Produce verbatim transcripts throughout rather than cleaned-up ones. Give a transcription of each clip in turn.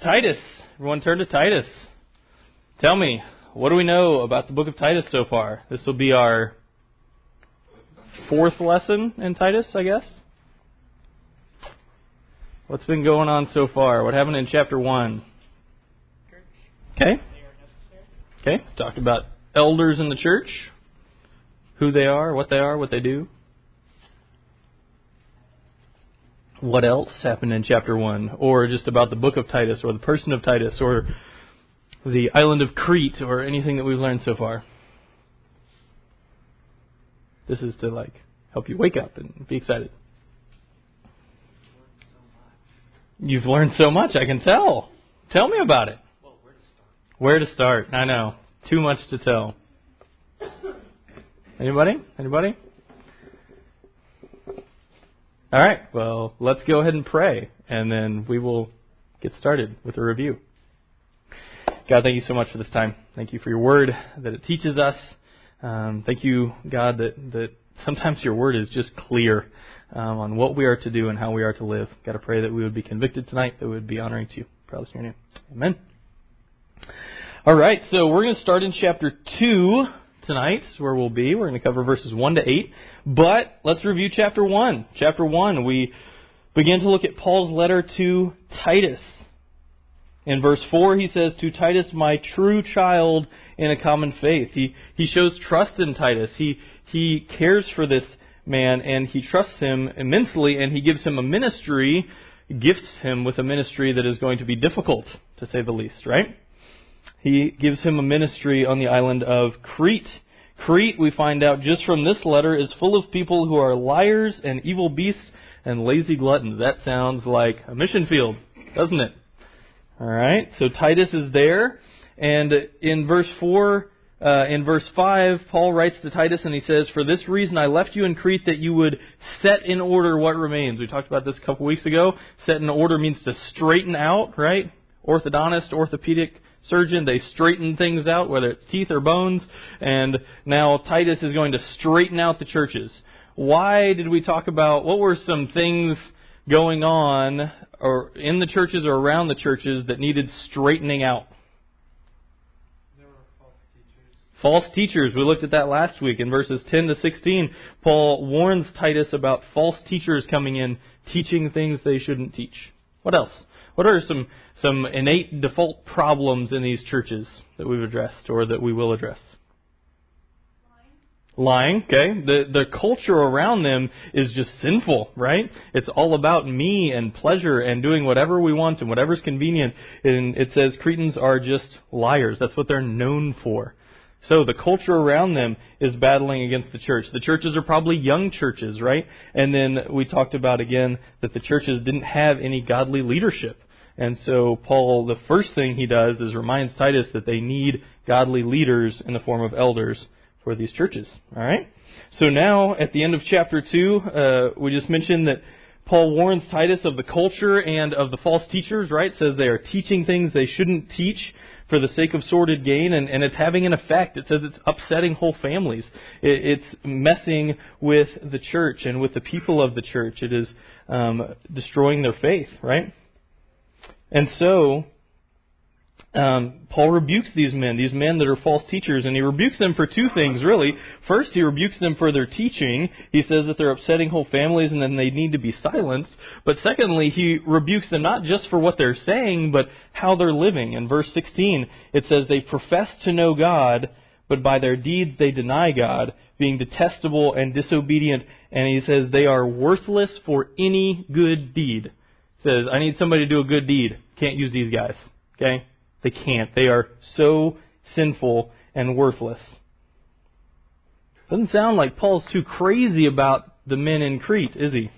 Titus. Everyone turn to Titus. Tell me, what do we know about the book of Titus so far? This will be our fourth lesson in Titus, I guess. What's been going on so far? What happened in chapter one? Okay. Okay. Talked about elders in the church, who they are, what they are, what they do. What else happened in chapter one? Or just about the book of Titus, or the person of Titus, or the island of Crete, or anything that we've learned so far? This is to like help you wake up and be excited. You've learned so much, I can tell. Tell me about it. Well, where to start? Where to start? I know. Too much to tell. Anybody? Anybody? All right. Well, let's go ahead and pray, and then we will get started with a review. God, thank you so much for this time. Thank you for your word, that it teaches us. Um, thank you, God, that, that sometimes your word is just clear um, on what we are to do and how we are to live. God, I pray that we would be convicted tonight, that we would be honoring to you. Proud in your name. Amen. All right, so we're going to start in chapter two tonight, is where we'll be. We're going to cover verses one to eight. But let's review chapter one. Chapter one, we begin to look at Paul's letter to Titus. In verse four, he says, "To Titus, my true child in a common faith." He he shows trust in Titus. He he cares for this man, and he trusts him immensely, and he gives him a ministry, gifts him with a ministry that is going to be difficult, to say the least, right? He gives him a ministry on the island of Crete. Crete, we find out just from this letter, is full of people who are liars and evil beasts and lazy gluttons. That sounds like a mission field, doesn't it? All right, so Titus is there, and in verse four, uh, in verse five, Paul writes to Titus and he says, "For this reason I left you in Crete, that you would set in order what remains." We talked about this a couple weeks ago. Set in order means to straighten out, right? Orthodontist, orthopedic surgeon, they straighten things out, whether it's teeth or bones, and now Titus is going to straighten out the churches. Why did we talk about, what were some things going on or in the churches or around the churches that needed straightening out? There were false teachers. False teachers. We looked at that last week in verses ten to sixteen. Paul warns Titus about false teachers coming in, teaching things they shouldn't teach. What else? What are some, some innate default problems in these churches that we've addressed or that we will address? Lying, okay. The the culture around them is just sinful, right? It's all about me and pleasure and doing whatever we want and whatever's convenient. And it says Cretans are just liars. That's what they're known for. So the culture around them is battling against the church. The churches are probably young churches, right? And then we talked about again that the churches didn't have any godly leadership. And so Paul, the first thing he does is reminds Titus that they need godly leaders in the form of elders for these churches. All right. So now at the end of chapter two, uh, we just mentioned that Paul warns Titus of the culture and of the false teachers, right? Says they are teaching things they shouldn't teach for the sake of sordid gain, and, and it's having an effect. It says it's upsetting whole families. It, it's messing with the church and with the people of the church. It is um, destroying their faith, right? And so Um, Paul rebukes these men, these men that are false teachers, and he rebukes them for two things, really. First, he rebukes them for their teaching. He says that they're upsetting whole families and then they need to be silenced. But secondly, he rebukes them not just for what they're saying, but how they're living. In verse sixteen, it says, "They profess to know God, but by their deeds they deny God, being detestable and disobedient." And he says they are worthless for any good deed. He says, I need somebody to do a good deed. Can't use these guys. Okay? They can't. They are so sinful and worthless. Doesn't sound like Paul's too crazy about the men in Crete, is he?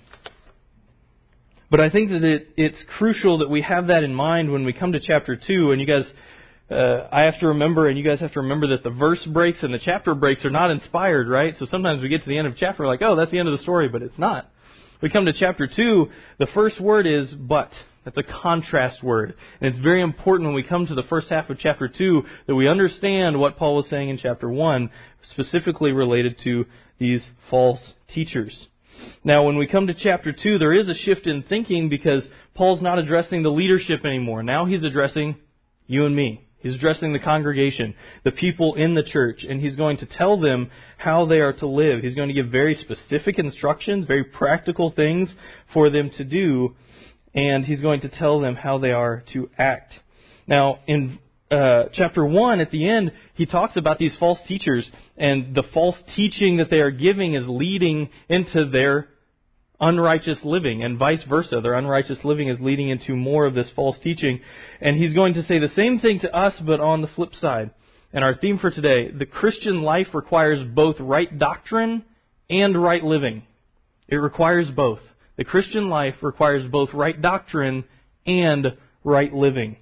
But I think that it, it's crucial that we have that in mind when we come to chapter two. And you guys, uh, I have to remember, and you guys have to remember that the verse breaks and the chapter breaks are not inspired, right? So sometimes we get to the end of chapter, we're like, oh, that's the end of the story, but it's not. We come to chapter two, the first word is but. That's a contrast word. And it's very important when we come to the first half of chapter two that we understand what Paul was saying in chapter one, specifically related to these false teachers. Now, when we come to chapter two, there is a shift in thinking because Paul's not addressing the leadership anymore. Now he's addressing you and me. He's addressing the congregation, the people in the church, and he's going to tell them how they are to live. He's going to give very specific instructions, very practical things for them to do, and he's going to tell them how they are to act. Now, in uh, chapter one, at the end, he talks about these false teachers, and the false teaching that they are giving is leading into their unrighteous living, and vice versa. Their unrighteous living is leading into more of this false teaching. And he's going to say the same thing to us, but on the flip side. And our theme for today, the Christian life requires both right doctrine and right living. It requires both. The Christian life requires both right doctrine and right living.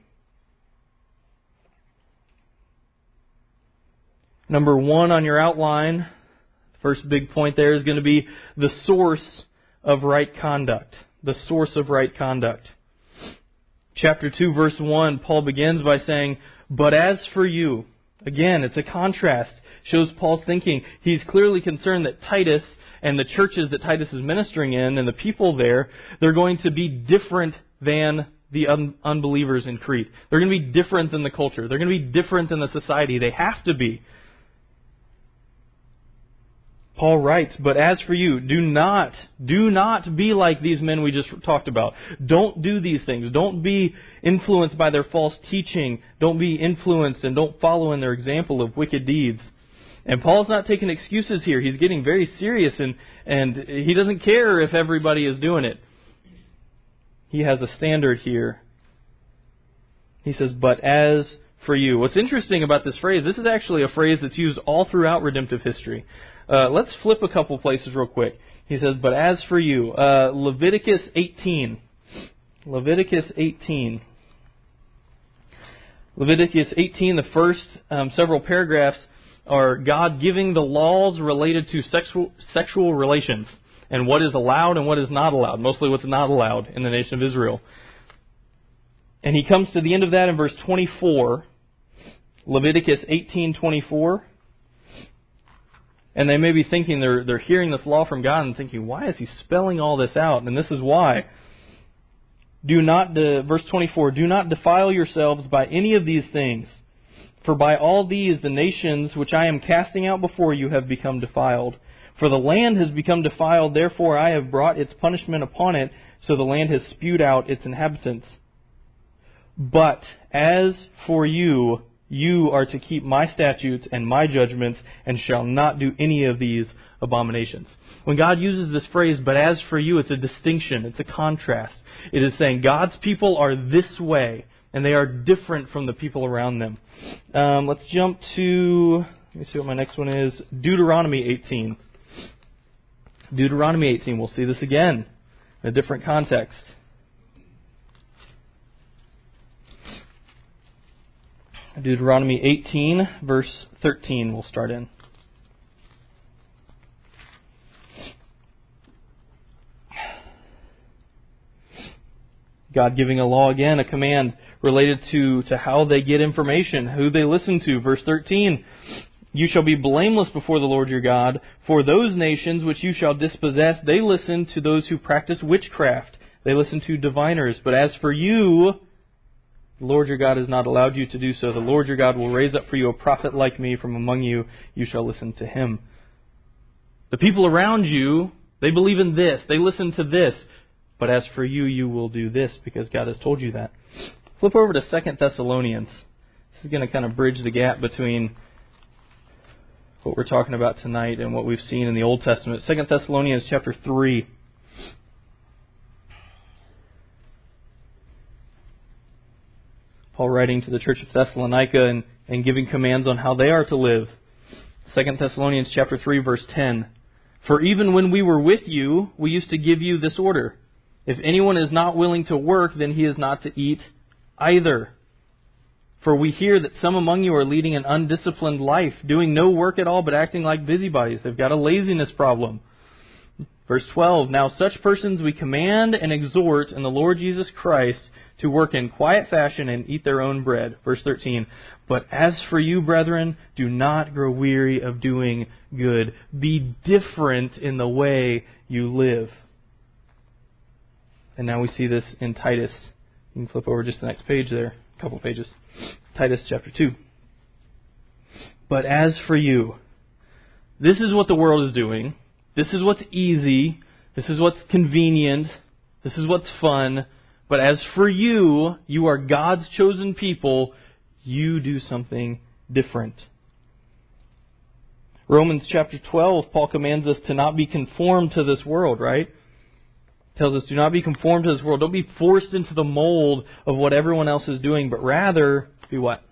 Number one on your outline, first big point there is going to be the source of right conduct. The source of right conduct. Chapter two, verse one, Paul begins by saying, "But as for you," again, it's a contrast, shows Paul's thinking. He's clearly concerned that Titus and the churches that Titus is ministering in and the people there, they're going to be different than the un- unbelievers in Crete. They're going to be different than the culture. They're going to be different than the society. They have to be. Paul writes, "But as for you, do not, do not be like these men we just talked about. Don't do these things. Don't be influenced by their false teaching. Don't be influenced and don't follow in their example of wicked deeds." And Paul's not taking excuses here. He's getting very serious, and, and he doesn't care if everybody is doing it. He has a standard here. He says, "But as for you." What's interesting about this phrase, this is actually a phrase that's used all throughout redemptive history. Uh, let's flip a couple places real quick. He says, "But as for you," uh, Leviticus eighteen. Leviticus eighteen. Leviticus eighteen, the first um, several paragraphs are God giving the laws related to sexual sexual relations and what is allowed and what is not allowed. Mostly what's not allowed in the nation of Israel. And he comes to the end of that in verse twenty-four. Leviticus eighteen twenty-four. And they may be thinking, they're they're hearing this law from God and thinking, why is he spelling all this out? And this is why. Do not, de, verse twenty-four, "Do not defile yourselves by any of these things. For by all these the nations which I am casting out before you have become defiled. For the land has become defiled, therefore I have brought its punishment upon it, so the land has spewed out its inhabitants. But as for you, you are to keep my statutes and my judgments, and shall not do any of these abominations." When God uses this phrase, "but as for you," it's a distinction, it's a contrast. It is saying God's people are this way, and they are different from the people around them. Um, let's jump to, let me see what my next one is, Deuteronomy eighteen. Deuteronomy eighteen, we'll see this again in a different context. Deuteronomy eighteen, verse thirteen, we'll start in. God giving a law again, a command related to, to how they get information, who they listen to. Verse thirteen, "You shall be blameless before the Lord your God, for those nations which you shall dispossess, they listen to those who practice witchcraft. They listen to diviners. But as for you, the Lord your God has not allowed you to do so. The Lord your God will raise up for you a prophet like me from among you. You shall listen to him." The people around you, they believe in this. They listen to this. But as for you, you will do this because God has told you that. Flip over to Second Thessalonians. This is going to kind of bridge the gap between what we're talking about tonight and what we've seen in the Old Testament. Second Thessalonians chapter three. Paul writing to the church of Thessalonica and, and giving commands on how they are to live. Second Thessalonians chapter three, verse ten. "For even when we were with you, we used to give you this order. If anyone is not willing to work, then he is not to eat either. For we hear that some among you are leading an undisciplined life, doing no work at all but acting like busybodies." They've got a laziness problem. Verse twelve, "Now such persons we command and exhort in the Lord Jesus Christ to work in quiet fashion and eat their own bread." Verse thirteen, "But as for you, brethren, do not grow weary of doing good." Be different in the way you live. And now we see this in Titus. You can flip over just the next page there, a couple pages. Titus chapter two. But as for you, this is what the world is doing. This is what's easy. This is what's convenient. This is what's fun. But as for you, you are God's chosen people. You do something different. Romans chapter twelve, Paul commands us to not be conformed to this world, right? Tells us, do not be conformed to this world. Don't be forced into the mold of what everyone else is doing, but rather be what?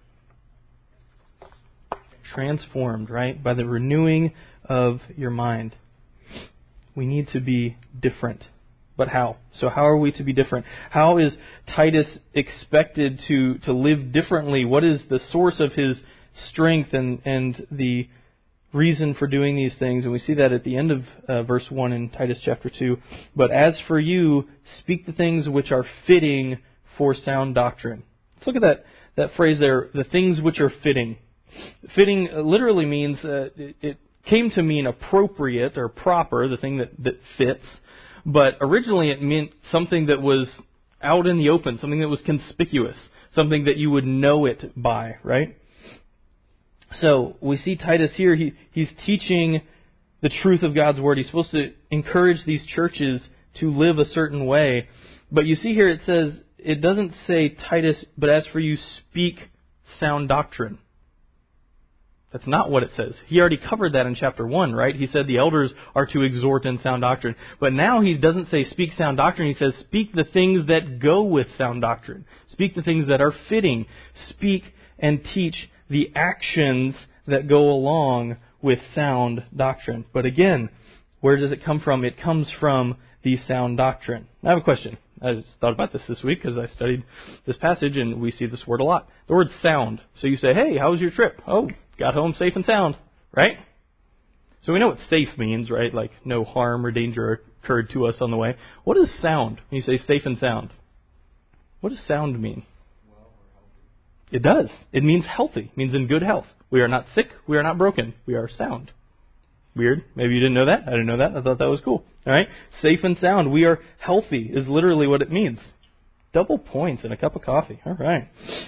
Transformed, right? By the renewing of your mind. We need to be different. But how? So how are we to be different? How is Titus expected to, to live differently? What is the source of his strength and, and the reason for doing these things? And we see that at the end of uh, verse one in Titus chapter two. But as for you, speak the things which are fitting for sound doctrine. Let's look at that, that phrase there, the things which are fitting. Fitting literally means, uh, it, it came to mean appropriate or proper, the thing that, that fits. But originally it meant something that was out in the open, something that was conspicuous, something that you would know it by, right? So we see Titus here, he, he's teaching the truth of God's Word. He's supposed to encourage these churches to live a certain way. But you see here it says, it doesn't say Titus, but as for you, speak sound doctrine. That's not what it says. He already covered that in chapter one, right? He said the elders are to exhort in sound doctrine. But now he doesn't say speak sound doctrine. He says speak the things that go with sound doctrine. Speak the things that are fitting. Speak and teach the actions that go along with sound doctrine. But again, where does it come from? It comes from the sound doctrine. I have a question. I just thought about this this week because I studied this passage and we see this word a lot. The word sound. So you say, hey, how was your trip? Oh, got home safe and sound, right? So we know what safe means, right? Like no harm or danger occurred to us on the way. What is sound when you say safe and sound? What does sound mean? It does. It means healthy. It means in good health. We are not sick. We are not broken. We are sound. Weird. Maybe you didn't know that. I didn't know that. I thought that was cool. All right. Safe and sound. We are healthy is literally what it means. Double points and a cup of coffee. All right.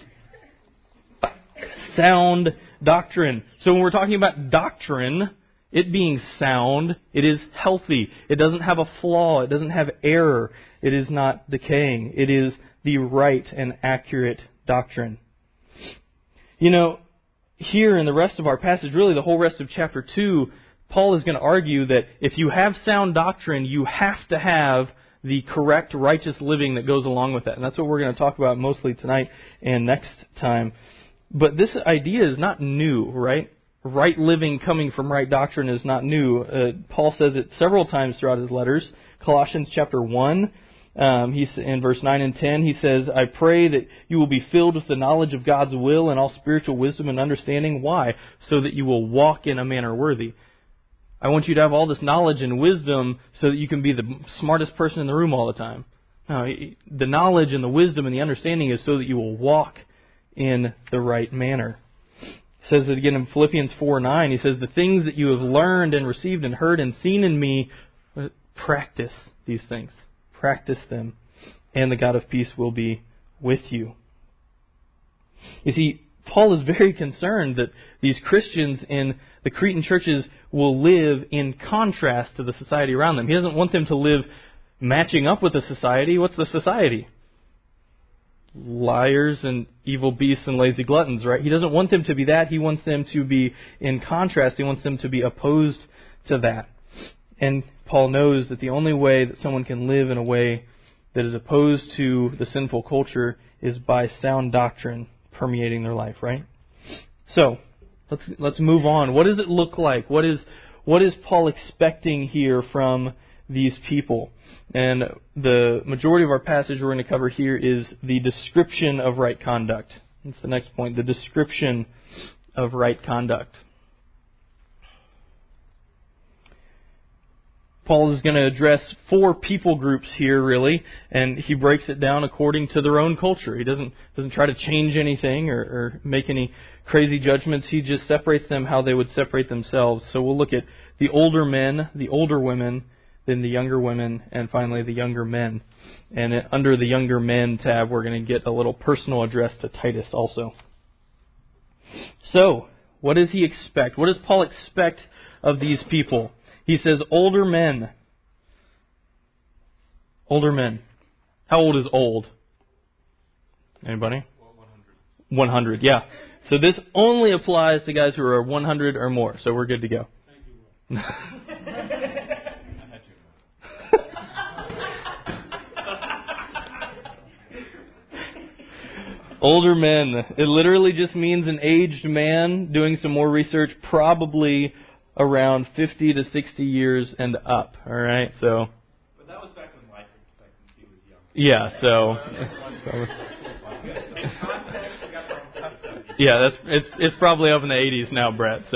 Sound doctrine. So when we're talking about doctrine, it being sound, it is healthy. It doesn't have a flaw. It doesn't have error. It is not decaying. It is the right and accurate doctrine. You know, here in the rest of our passage, really the whole rest of chapter two, Paul is going to argue that if you have sound doctrine, you have to have the correct righteous living that goes along with that. And that's what we're going to talk about mostly tonight and next time. But this idea is not new, right? Right living coming from right doctrine is not new. Uh, Paul says it several times throughout his letters. Colossians chapter one. Um, he's in verse nine and ten, he says, I pray that you will be filled with the knowledge of God's will and all spiritual wisdom and understanding. Why? So that you will walk in a manner worthy. I want you to have all this knowledge and wisdom so that you can be the smartest person in the room all the time. No, the knowledge and the wisdom and the understanding is so that you will walk in the right manner. He says it again in Philippians four nine. He says, the things that you have learned and received and heard and seen in me, practice these things. Practice them, and the God of peace will be with you. You see, Paul is very concerned that these Christians in the Cretan churches will live in contrast to the society around them. He doesn't want them to live matching up with the society. What's the society? Liars and evil beasts and lazy gluttons, right? He doesn't want them to be that. He wants them to be in contrast. He wants them to be opposed to that. And Paul knows that the only way that someone can live in a way that is opposed to the sinful culture is by sound doctrine permeating their life, right? So, let's let's move on. What does it look like? What is what is Paul expecting here from these people? And the majority of our passage we're going to cover here is the description of right conduct. That's the next point, the description of right conduct. Paul is going to address four people groups here, really, and he breaks it down according to their own culture. He doesn't doesn't try to change anything or, or make any crazy judgments. He just separates them how they would separate themselves. So we'll look at the older men, the older women, then the younger women, and finally the younger men. And it, under the younger men tab, we're going to get a little personal address to Titus also. So, what does he expect? What does Paul expect of these people? He says, older men. Older men. How old is old? Anybody? one hundred, yeah. So this only applies to guys who are one hundred or more, so we're good to go. Thank you. Older men. It literally just means an aged man. Doing some more research, probably around fifty to sixty years and up. All right, so. But that was back when life expectancy was young. Yeah, so. Yeah, that's it's it's probably up in the eighties now, Brett. So.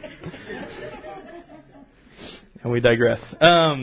And we digress. Um,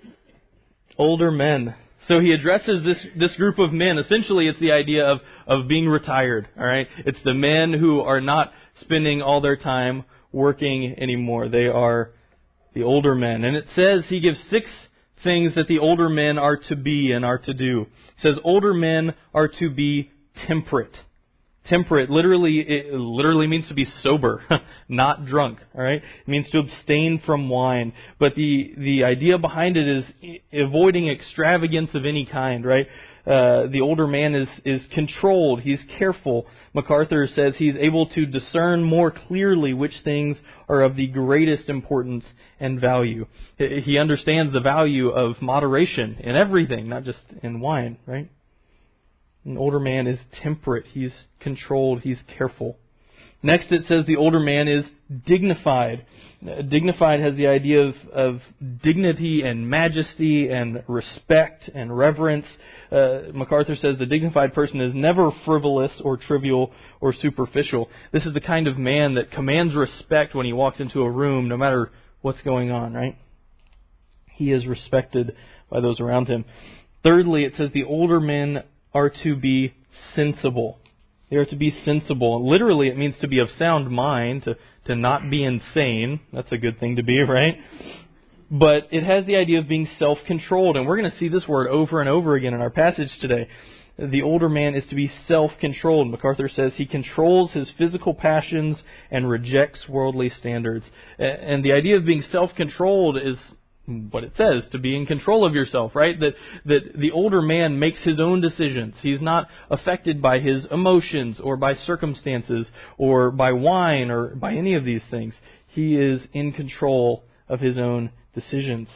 older men. So he addresses this this group of men. Essentially, it's the idea of, of being retired. All right, it's the men who are not spending all their time working anymore. They are the older men. And it says he gives six things that the older men are to be and are to do. It says older men are to be temperate. Temperate literally it literally means to be sober, not drunk. All right, it means to abstain from wine. But the the idea behind it is avoiding extravagance of any kind. Right, uh, the older man is is controlled. He's careful. MacArthur says he's able to discern more clearly which things are of the greatest importance and value. He understands the value of moderation in everything, not just in wine. Right. An older man is temperate. He's controlled. He's careful. Next, it says the older man is dignified. Dignified has the idea of, of dignity and majesty and respect and reverence. Uh, MacArthur says the dignified person is never frivolous or trivial or superficial. This is the kind of man that commands respect when he walks into a room, no matter what's going on, right? He is respected by those around him. Thirdly, it says the older men are to be sensible. They are to be sensible. Literally, it means to be of sound mind, to, to not be insane. That's a good thing to be, right? But it has the idea of being self-controlled. And we're going to see this word over and over again in our passage today. The older man is to be self-controlled. MacArthur says he controls his physical passions and rejects worldly standards. And the idea of being self-controlled is what it says, to be in control of yourself, right? That that the older man makes his own decisions. He's not affected by his emotions or by circumstances or by wine or by any of these things. He is in control of his own decisions.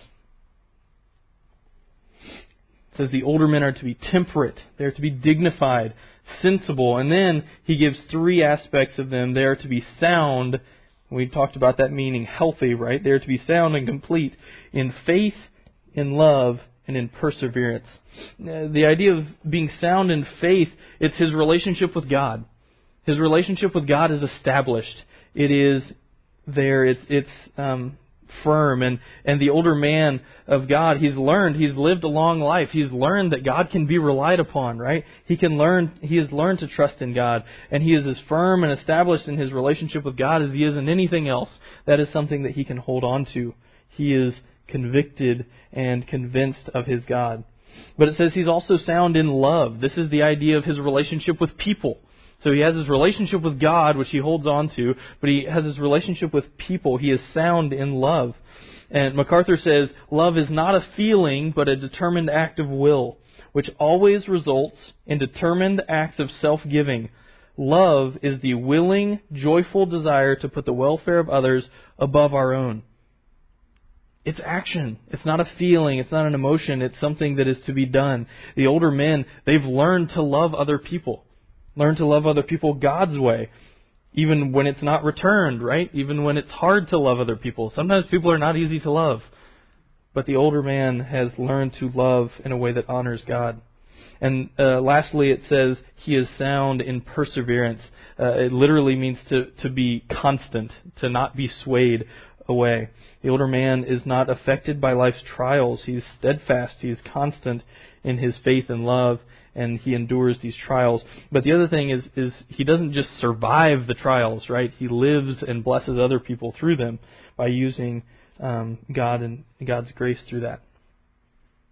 It says the older men are to be temperate. They are to be dignified, sensible. And then he gives three aspects of them. They are to be sound. We talked about that meaning healthy, right? They are to be sound and complete in faith, in love, and in perseverance. The idea of being sound in faith, it's his relationship with God. His relationship with God is established. It is there. It's it's um, firm. And, and the older man of God, he's learned, he's lived a long life. He's learned that God can be relied upon, right? He can learn, he has learned to trust in God. And he is as firm and established in his relationship with God as he is in anything else. That is something that he can hold on to. He is convicted and convinced of his God. But it says he's also sound in love. This is the idea of his relationship with people. So he has his relationship with God, which he holds on to, but he has his relationship with people. He is sound in love. And MacArthur says, love is not a feeling, but a determined act of will, which always results in determined acts of self-giving. Love is the willing, joyful desire to put the welfare of others above our own. It's action. It's not a feeling. It's not an emotion. It's something that is to be done. The older men, they've learned to love other people. Learn to love other people God's way, even when it's not returned, right? Even when it's hard to love other people. Sometimes people are not easy to love. But the older man has learned to love in a way that honors God. And uh, lastly, it says he is sound in perseverance. Uh, it literally means to, to be constant, to not be swayed away. The older man is not affected by life's trials. He's steadfast. He's constant in his faith and love, and he endures these trials. But the other thing is, is he doesn't just survive the trials, right? He lives and blesses other people through them by using um, God and God's grace through that.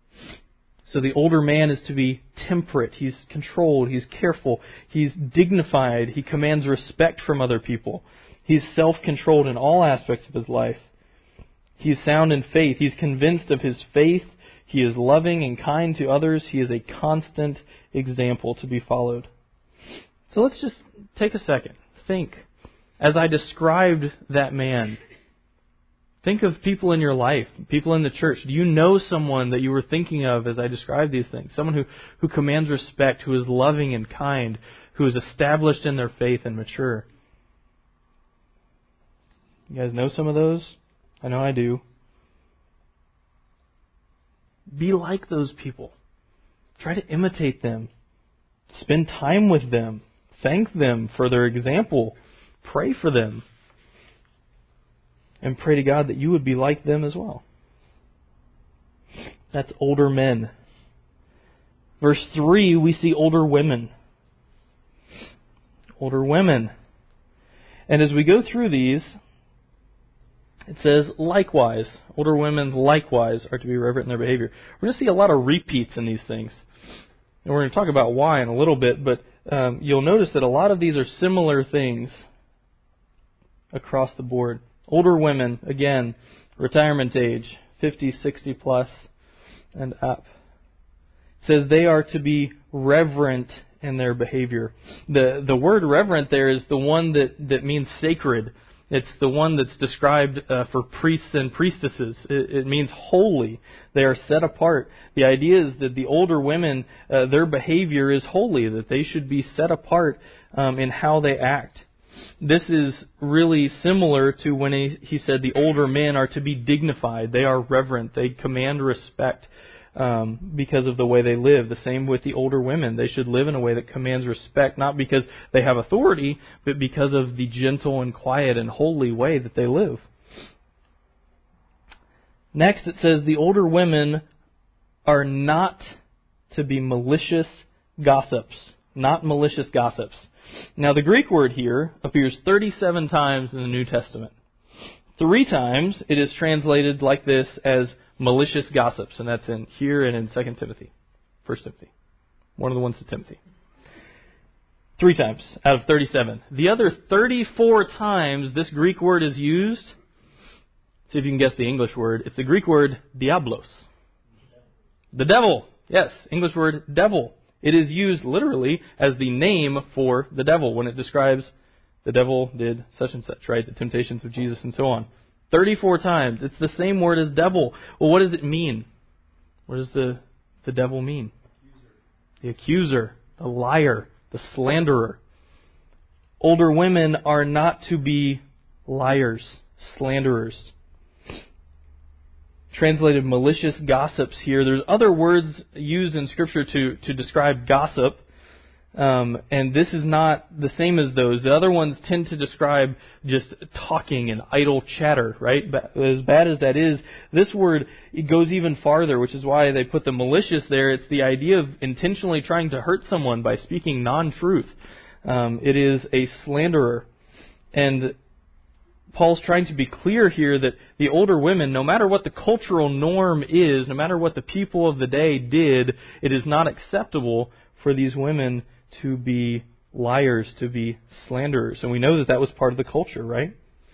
So the older man is to be temperate. He's controlled. He's careful. He's dignified. He commands respect from other people. He's self-controlled in all aspects of his life. He's sound in faith. He's convinced of his faith. He is loving and kind to others. He is a constant example to be followed. So let's just take a second. Think. As I described that man, think of people in your life, people in the church. Do you know someone that you were thinking of as I described these things? Someone who, who commands respect, who is loving and kind, who is established in their faith and mature. You guys know some of those? I know I do. Be like those people. Try to imitate them. Spend time with them. Thank them for their example. Pray for them. And pray to God that you would be like them as well. That's older men. Verse three, we see older women. Older women. And as we go through these, it says, likewise, older women likewise are to be reverent in their behavior. We're going to see a lot of repeats in these things. And we're going to talk about why in a little bit, but um, you'll notice that a lot of these are similar things across the board. Older women, again, retirement age, fifty, sixty plus and up. It says they are to be reverent in their behavior. The the word reverent there is the one that, that means sacred. It's the one that's described uh, for priests and priestesses. It, it means holy. They are set apart. The idea is that the older women, uh, their behavior is holy, that they should be set apart um, in how they act. This is really similar to when he, he said the older men are to be dignified. They are reverent. They command respect um, because of the way they live. The same with the older women. They should live in a way that commands respect, not because they have authority, but because of the gentle and quiet and holy way that they live. Next, it says the older women are not to be malicious gossips. Not malicious gossips. Now, the Greek word here appears thirty-seven times in the New Testament. Three times it is translated like this as malicious gossips, and that's in here and in Second Timothy, First Timothy. One of the ones to Timothy. Three times out of thirty-seven. The other thirty-four times this Greek word is used, see if you can guess the English word, it's the Greek word diablos. The devil. Yes, English word devil. It is used literally as the name for the devil when it describes the devil did such and such, right? The temptations of Jesus and so on. thirty-four times. It's the same word as devil. Well, what does it mean? What does the, the devil mean? Accuser. The accuser, the liar, the slanderer. Older women are not to be liars, slanderers. Translated malicious gossips here. There's other words used in Scripture to, to describe gossip. Um, and this is not the same as those. The other ones tend to describe just talking and idle chatter, right? But as bad as that is, this word, it goes even farther, which is why they put the malicious there. It's the idea of intentionally trying to hurt someone by speaking non-truth. Um, it is a slanderer. And Paul's trying to be clear here that the older women, no matter what the cultural norm is, no matter what the people of the day did, it is not acceptable for these women to be liars, to be slanderers. And we know that that was part of the culture, right?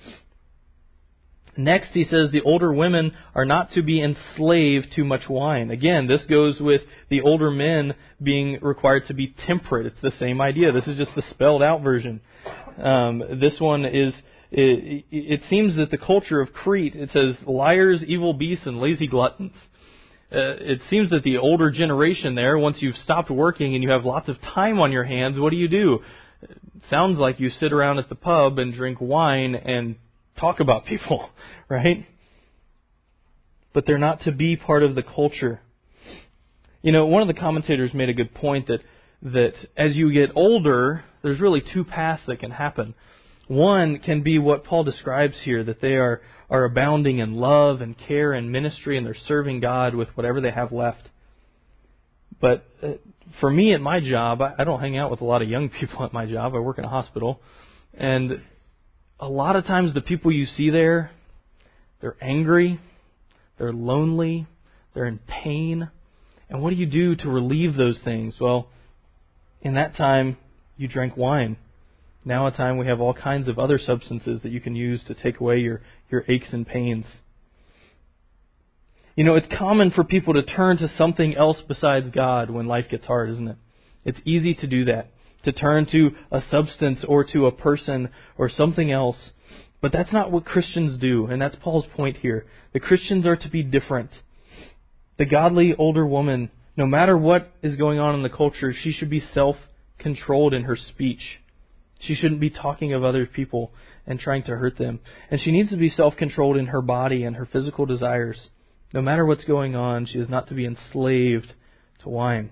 Next, he says the older women are not to be enslaved to much wine. Again, this goes with the older men being required to be temperate. It's the same idea. This is just the spelled out version. Um, this one is... It, it seems that the culture of Crete, it says liars, evil beasts, and lazy gluttons. Uh, it seems that the older generation there, once you've stopped working and you have lots of time on your hands, what do you do? It sounds like you sit around at the pub and drink wine and talk about people, right? But they're not to be part of the culture. You know, one of the commentators made a good point that that as you get older, there's really two paths that can happen. One can be what Paul describes here, that they are, are abounding in love and care and ministry, and they're serving God with whatever they have left. But uh, for me at my job, I, I don't hang out with a lot of young people at my job. I work in a hospital. And a lot of times the people you see there, they're angry, they're lonely, they're in pain, And what do you do to relieve those things? Well, in that time, you drank wine. Now at time we have all kinds of other substances that you can use to take away your, your aches and pains. You know, it's common for people to turn to something else besides God when life gets hard, isn't it? It's easy to do that, to turn to a substance or to a person or something else. But that's not what Christians do, and that's Paul's point here. The Christians are to be different. The godly older woman, no matter what is going on in the culture, she should be self-controlled in her speech. She shouldn't be talking of other people and trying to hurt them. And she needs to be self-controlled in her body and her physical desires. No matter what's going on, she is not to be enslaved to wine.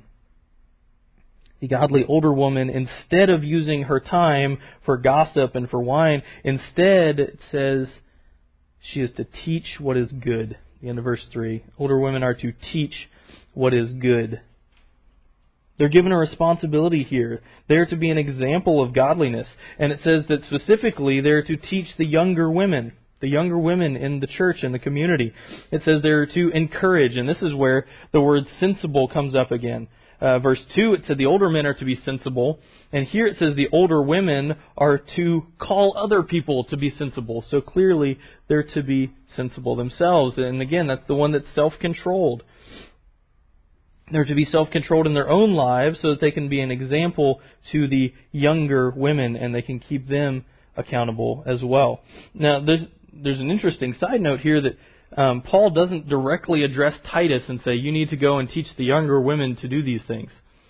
The godly older woman, instead of using her time for gossip and for wine, instead, it says, she is to teach what is good. The end of verse three. Older women are to teach what is good. They're given a responsibility here. They're to be an example of godliness. And it says that specifically they're to teach the younger women. The younger women in the church and the community. It says they're to encourage, and this is where the word sensible comes up again. Uh, verse two, it said the older men are to be sensible, and here it says the older women are to call other people to be sensible. So clearly they're to be sensible themselves. And again, that's the one that's self-controlled. They're to be self-controlled in their own lives so that they can be an example to the younger women, and they can keep them accountable as well. Now, there's There's an interesting side note here that um, Paul doesn't directly address Titus and say, you need to go and teach the younger women to do these things.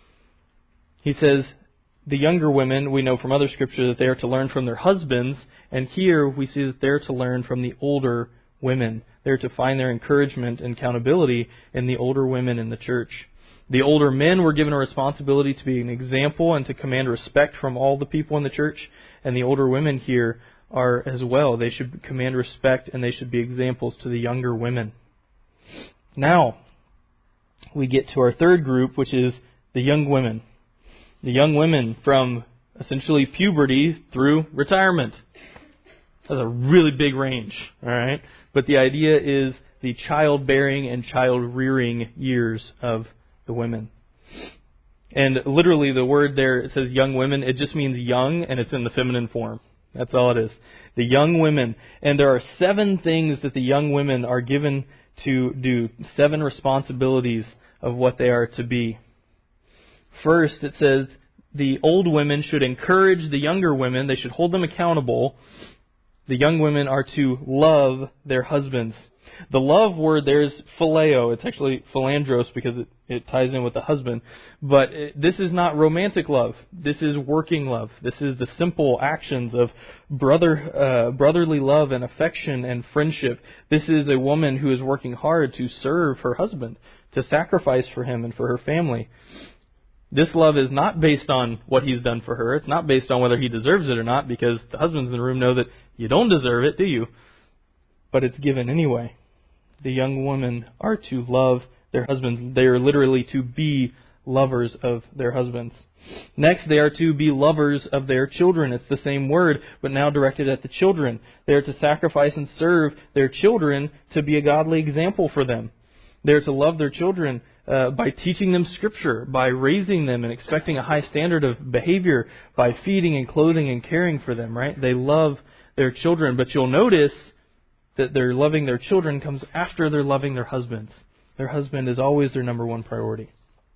He says, the younger women, we know from other scripture that they are to learn from their husbands, and here we see that they're to learn from the older women. They're to find their encouragement and accountability in the older women in the church. The older men were given a responsibility to be an example and to command respect from all the people in the church, and the older women here are as well. They should command respect and they should be examples to the younger women. Now, we get to our third group, which is the young women. The young women from essentially puberty through retirement. That's a really big range, all right? But the idea is the childbearing and child-rearing years of the women. And literally the word there, it says young women, it just means young and it's in the feminine form. That's all it is. The young women. And there are seven things that the young women are given to do. Seven responsibilities of what they are to be. First, it says the old women should encourage the younger women. They should hold them accountable. The young women are to love their husbands. The love word there is phileo. It's actually philandros because it, it ties in with the husband. But it, this is not romantic love. This is working love. This is the simple actions of brother, uh, brotherly love and affection and friendship. This is a woman who is working hard to serve her husband, to sacrifice for him and for her family. This love is not based on what he's done for her. It's not based on whether he deserves it or not, because the husbands in the room know that you don't deserve it, do you? But it's given anyway. The young women are to love their husbands. They are literally to be lovers of their husbands. Next, they are to be lovers of their children. It's the same word, but now directed at the children. They are to sacrifice and serve their children to be a godly example for them. They are to love their children uh, by teaching them Scripture, by raising them and expecting a high standard of behavior, by feeding and clothing and caring for them, right? They love their children, but you'll notice that their loving their children comes after they're loving their husbands. Their husband is always their number one priority.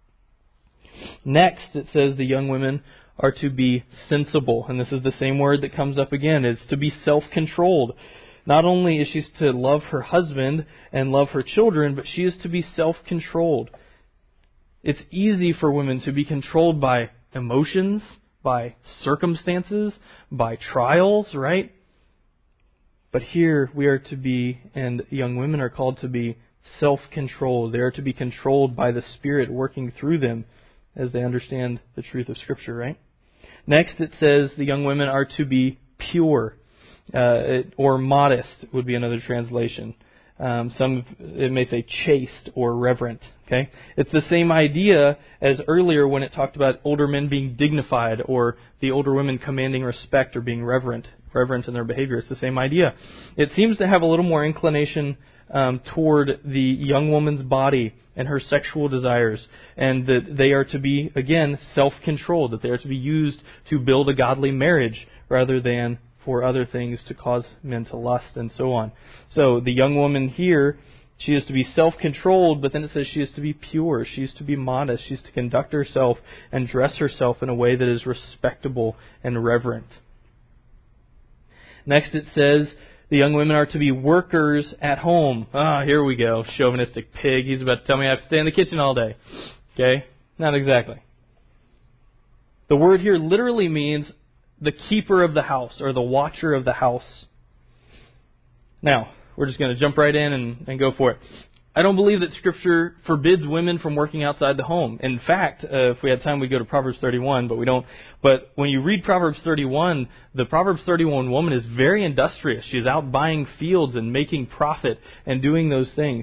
Next, it says the young women are to be sensible. And this is the same word that comes up again. It's to be self-controlled. Not only is she to love her husband and love her children, but she is to be self-controlled. It's easy for women to be controlled by emotions, by circumstances, by trials, right? But here we are to be, and young women are called to be self-controlled. They are to be controlled by the Spirit working through them as they understand the truth of Scripture, right? Next, it says the young women are to be pure, uh, or modest would be another translation. Um, some, it may say chaste or reverent. Okay, it's the same idea as earlier when it talked about older men being dignified or the older women commanding respect or being reverent, reverent in their behavior. It's the same idea. It seems to have a little more inclination um, toward the young woman's body and her sexual desires, and that they are to be, again, self-controlled, that they are to be used to build a godly marriage rather than for other things to cause men to lust and so on. So the young woman here, she is to be self-controlled, but then it says she is to be pure, she is to be modest, she is to conduct herself and dress herself in a way that is respectable and reverent. Next it says the young women are to be workers at home. Ah, here we go. Chauvinistic pig. He's about to tell me I have to stay in the kitchen all day. Okay? Not exactly. The word here literally means the keeper of the house or the watcher of the house. Now, we're just going to jump right in and, and go for it. I don't believe that Scripture forbids women from working outside the home. In fact, uh, if we had time, we'd go to Proverbs thirty-one, but we don't. But when you read Proverbs thirty-one, the Proverbs thirty-one woman is very industrious. She's out buying fields and making profit and doing those things.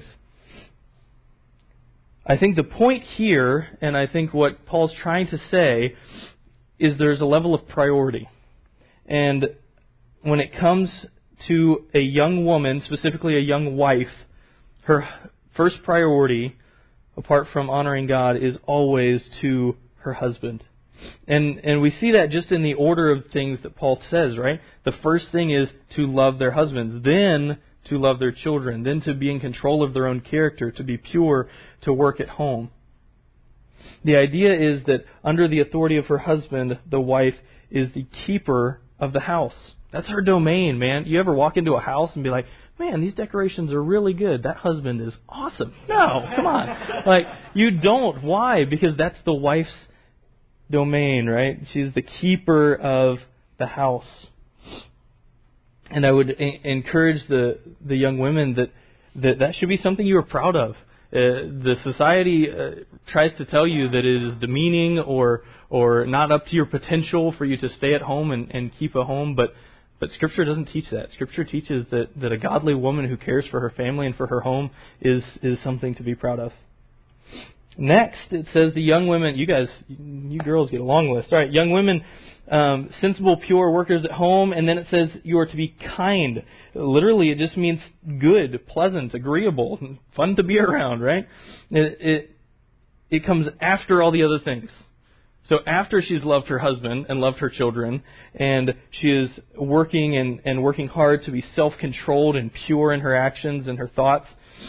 I think the point here, and I think what Paul's trying to say, is there's a level of priority. And when it comes to a young woman, specifically a young wife, her first priority, apart from honoring God, is always to her husband. And and we see that just in the order of things that Paul says, right? The first thing is to love their husbands, then to love their children, then to be in control of their own character, to be pure, to work at home. The idea is that under the authority of her husband, the wife is the keeper of the house. That's her domain, man. You ever walk into a house and be like, man, these decorations are really good. That husband is awesome. No, come on. Like, you don't. Why? Because that's the wife's domain, right? She's the keeper of the house. And I would a- encourage the, the young women that, that that should be something you are proud of. Uh, the society uh, tries to tell you that it is demeaning or or not up to your potential for you to stay at home and, and keep a home, but But Scripture doesn't teach that. Scripture teaches that, that a godly woman who cares for her family and for her home is, is something to be proud of. Next, it says the young women, you guys, you girls get a long list. All right, young women, um, sensible, pure workers at home. And then it says you are to be kind. Literally, it just means good, pleasant, agreeable, fun to be around, right? It, it, it comes after all the other things. So after she's loved her husband and loved her children, and she is working and, and working hard to be self-controlled and pure in her actions and her thoughts,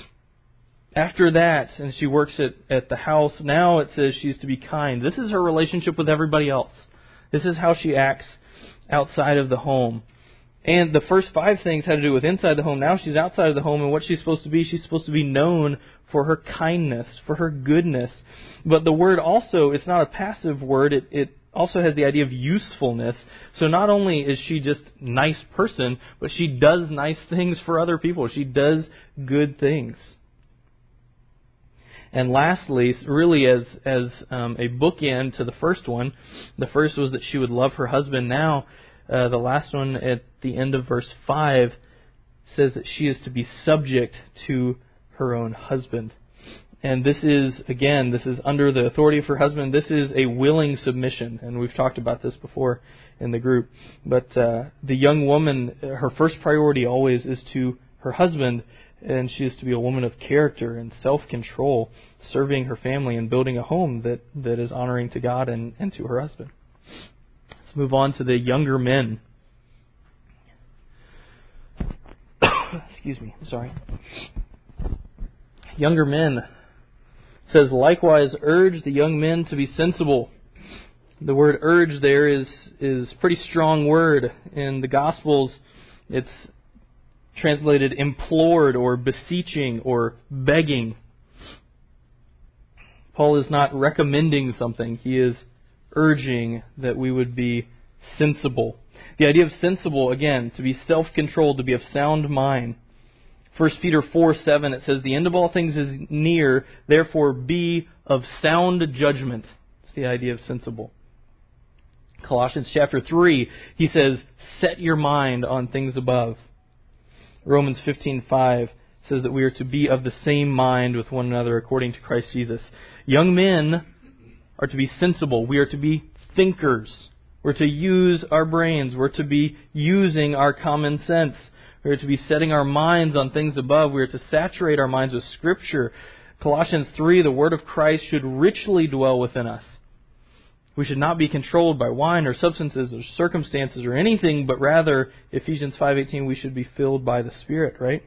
after that, and she works at, at the house, now it says she's to be kind. This is her relationship with everybody else. This is how she acts outside of the home. And the first five things had to do with inside the home. Now she's outside of the home, and what she's supposed to be, she's supposed to be known for her kindness, for her goodness. But the word also, it's not a passive word, it, it also has the idea of usefulness. So not only is she just a nice person, but she does nice things for other people. She does good things. And lastly, really as as um, a bookend to the first one, the first was that she would love her husband. Now, uh, the last one at the end of verse five says that she is to be subject to her own husband. And this is, again, this is under the authority of her husband. This is a willing submission. And we've talked about this before in the group. But uh, the young woman, her first priority always is to her husband. And she is to be a woman of character and self-control, serving her family and building a home that, that is honoring to God and, and to her husband. Let's move on to the younger men. Excuse me, I'm sorry. Younger men. It says, likewise, urge the young men to be sensible. The word urge there is is a pretty strong word. In the Gospels, it's translated implored or beseeching or begging. Paul is not recommending something. He is urging that we would be sensible. The idea of sensible, again, to be self-controlled, to be of sound mind. First Peter four seven, it says, the end of all things is near, therefore be of sound judgment. It's the idea of sensible. Colossians chapter three, he says, set your mind on things above. Romans fifteen five says that we are to be of the same mind with one another according to Christ Jesus. Young men are to be sensible. We are to be thinkers. We're to use our brains. We're to be using our common sense. We're to be setting our minds on things above. We're to saturate our minds with Scripture. Colossians three, the Word of Christ should richly dwell within us. We should not be controlled by wine or substances or circumstances or anything, but rather, Ephesians five eighteen, we should be filled by the Spirit, right?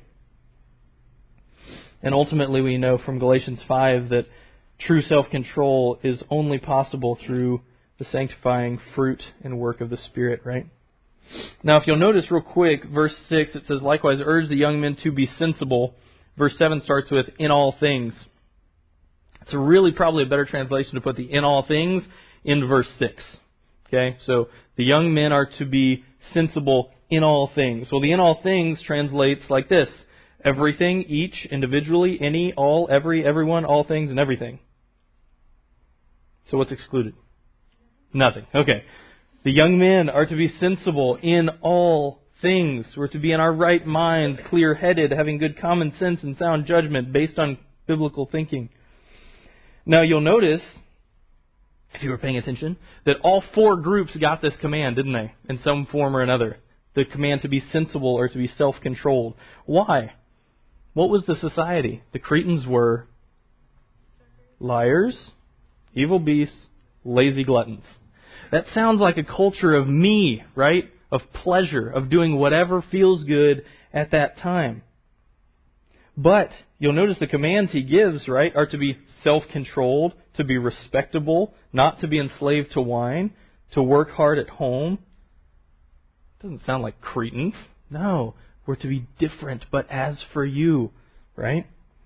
And ultimately we know from Galatians five that true self-control is only possible through the sanctifying fruit and work of the Spirit, right? Now, if you'll notice real quick, verse six, it says, likewise, urge the young men to be sensible. Verse seven starts with, in all things. It's really probably a better translation to put the in all things in verse six. Okay, so the young men are to be sensible in all things. Well, the in all things translates like this. Everything, each, individually, any, all, every, everyone, all things, and everything. So what's excluded? Nothing. Okay. The young men are to be sensible in all things. We're to be in our right minds, clear-headed, having good common sense and sound judgment based on biblical thinking. Now you'll notice, if you were paying attention, that all four groups got this command, didn't they? In some form or another. The command to be sensible or to be self-controlled. Why? What was the society? The Cretans were liars, evil beasts, lazy gluttons. That sounds like a culture of me, right? Of pleasure, of doing whatever feels good at that time. But you'll notice the commands he gives, right, are to be self-controlled, to be respectable, not to be enslaved to wine, to work hard at home. Doesn't sound like Cretans. No, we're to be different, but as for you, right?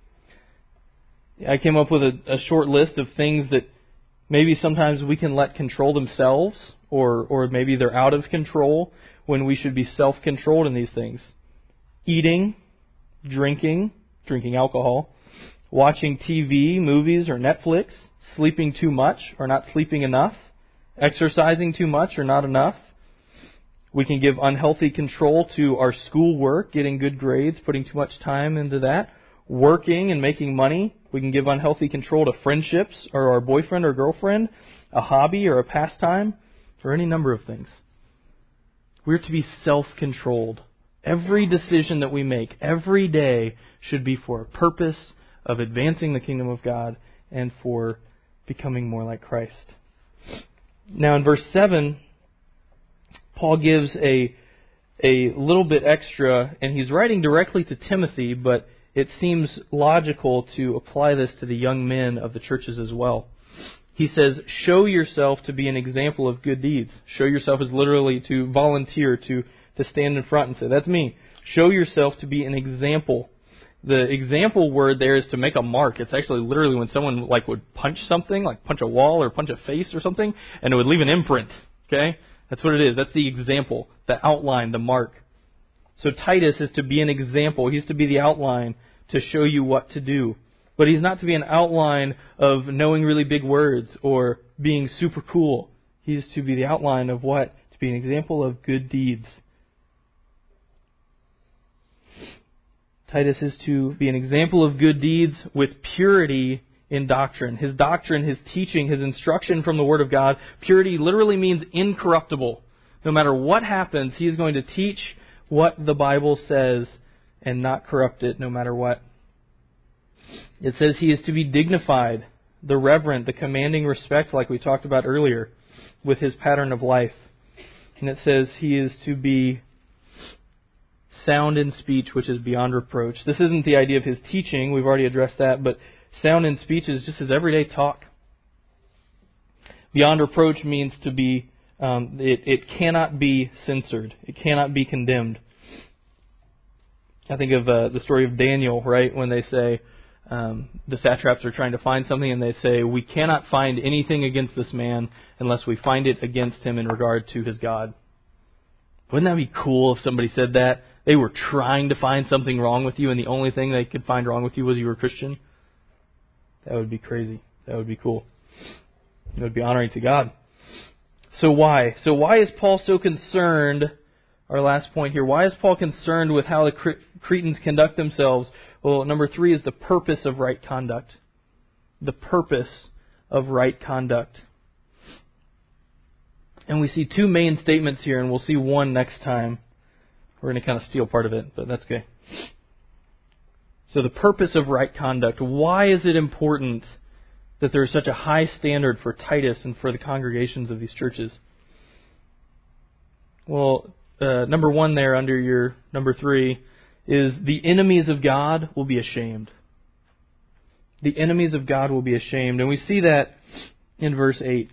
I came up with a, a short list of things that maybe sometimes we can let control themselves, or or maybe they're out of control when we should be self-controlled in these things. Eating, drinking, drinking alcohol, watching T V, movies, or Netflix, sleeping too much or not sleeping enough, exercising too much or not enough. We can give unhealthy control to our schoolwork, getting good grades, putting too much time into that. Working and making money. We can give unhealthy control to friendships or our boyfriend or girlfriend, a hobby or a pastime, or any number of things. We're to be self-controlled. Every decision that we make every day should be for a purpose of advancing the kingdom of God and for becoming more like Christ. Now in verse seven, Paul gives a a little bit extra, and he's writing directly to Timothy, but it seems logical to apply this to the young men of the churches as well. He says, show yourself to be an example of good deeds. Show yourself is literally to volunteer, to, to stand in front and say, that's me. Show yourself to be an example. The example word there is to make a mark. It's actually literally when someone like would punch something, like punch a wall or punch a face or something, and it would leave an imprint. Okay? That's what it is. That's the example, the outline, the mark. So Titus is to be an example. He's to be the outline to show you what to do. But he's not to be an outline of knowing really big words or being super cool. He's to be the outline of what? To be an example of good deeds. Titus is to be an example of good deeds with purity in doctrine. His doctrine, his teaching, his instruction from the Word of God. Purity literally means incorruptible. No matter what happens, he is going to teach what the Bible says and not corrupt it no matter what. It says he is to be dignified, the reverent, the commanding respect like we talked about earlier with his pattern of life. And it says he is to be sound in speech, which is beyond reproach. This isn't the idea of his teaching. We've already addressed that. But sound in speech is just his everyday talk. Beyond reproach means to be, um, it, it cannot be censored. It cannot be condemned. I think of uh, the story of Daniel, right, when they say um, the satraps are trying to find something and they say, we cannot find anything against this man unless we find it against him in regard to his God. Wouldn't that be cool if somebody said that? They were trying to find something wrong with you and the only thing they could find wrong with you was you were a Christian. That would be crazy. That would be cool. It would be honoring to God. So why? So why is Paul so concerned? Our last point here. Why is Paul concerned with how the Cretans conduct themselves? Well, number three is the purpose of right conduct. The purpose of right conduct. And we see two main statements here, and we'll see one next time. We're going to kind of steal part of it, but that's okay. So the purpose of right conduct. Why is it important that there is such a high standard for Titus and for the congregations of these churches? Well, uh, number one there under your number three is the enemies of God will be ashamed. The enemies of God will be ashamed. And we see that in verse eight.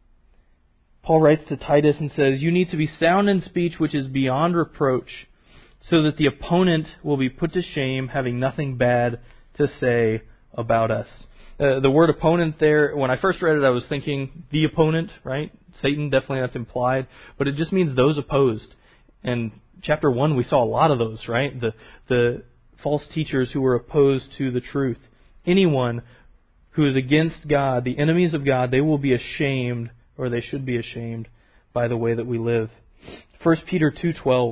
Paul writes to Titus and says, "You need to be sound in speech which is beyond reproach, so that the opponent will be put to shame, having nothing bad to say about us." Uh, the word opponent there, when I first read it, I was thinking the opponent, right? Satan, definitely that's implied. But it just means those opposed. And chapter one, we saw a lot of those, right? The the false teachers who were opposed to the truth. Anyone who is against God, the enemies of God, they will be ashamed, or they should be ashamed, by the way that we live. First Peter two twelve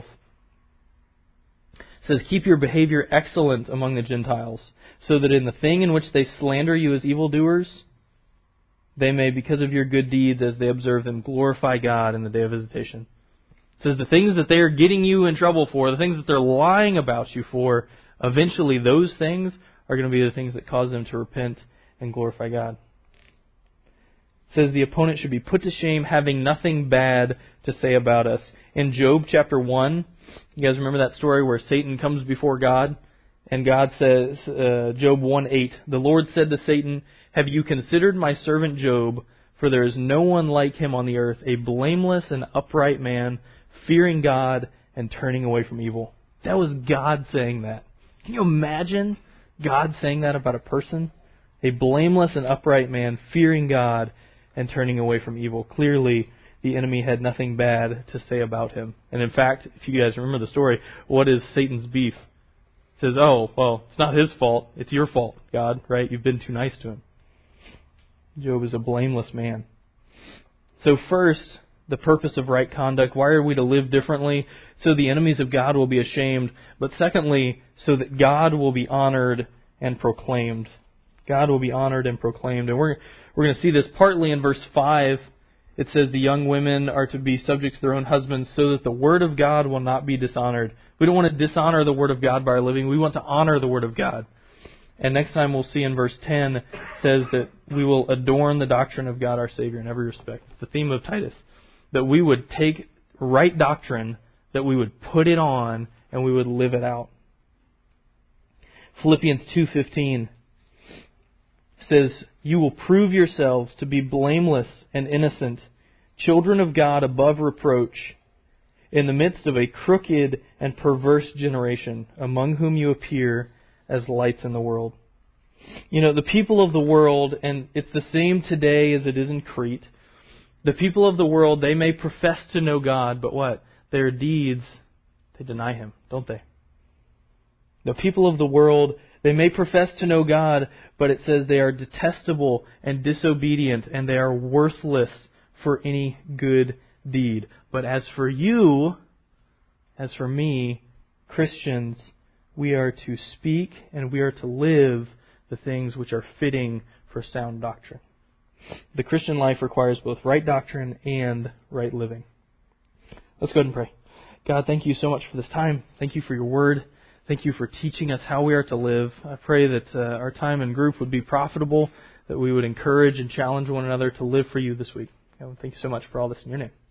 says, "Keep your behavior excellent among the Gentiles, so that in the thing in which they slander you as evildoers, they may, because of your good deeds as they observe them, glorify God in the day of visitation." It says the things that they are getting you in trouble for, the things that they're lying about you for, eventually those things are going to be the things that cause them to repent and glorify God. It says the opponent should be put to shame, having nothing bad to say about us. In Job chapter one, you guys remember that story where Satan comes before God? And God says, uh, Job one eight, "The Lord said to Satan, 'Have you considered my servant Job? For there is no one like him on the earth, a blameless and upright man, fearing God and turning away from evil.'" That was God saying that. Can you imagine God saying that about a person? A blameless and upright man, fearing God and turning away from evil. Clearly, the enemy had nothing bad to say about him. And in fact, if you guys remember the story, what is Satan's beef? It says, "Oh, well, it's not his fault. It's your fault, God, right? You've been too nice to him." Job is a blameless man. So first, the purpose of right conduct. Why are we to live differently? So the enemies of God will be ashamed. But secondly, so that God will be honored and proclaimed. God will be honored and proclaimed. And we're we're going to see this partly in verse five. It says the young women are to be subject to their own husbands so that the word of God will not be dishonored. We don't want to dishonor the word of God by our living. We want to honor the word of God. And next time we'll see in verse ten, it says that we will adorn the doctrine of God our Savior in every respect. It's the theme of Titus. That we would take right doctrine, that we would put it on, and we would live it out. Philippians two fifteen says, "You will prove yourselves to be blameless and innocent, children of God above reproach, in the midst of a crooked and perverse generation, among whom you appear as lights in the world." You know, the people of the world, and it's the same today as it is in Crete, the people of the world, they may profess to know God, but what? Their deeds, they deny Him, don't they? The people of the world, they may profess to know God, but it says they are detestable and disobedient, and they are worthless for any good deed. But as for you, as for me, Christians, we are to speak and we are to live the things which are fitting for sound doctrine. The Christian life requires both right doctrine and right living. Let's go ahead and pray. God, thank you so much for this time. Thank you for your word. Thank you for teaching us how we are to live. I pray that uh, our time in group would be profitable, that we would encourage and challenge one another to live for you this week. God, thank you so much for all this in your name.